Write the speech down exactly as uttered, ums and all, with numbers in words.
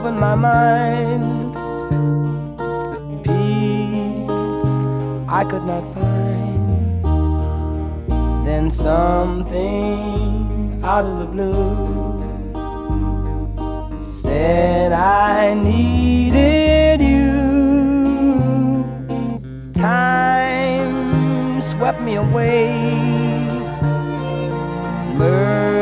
opened my mind. Peace I could not find. Then something out of the blue said I needed you. Time swept me away. Mercy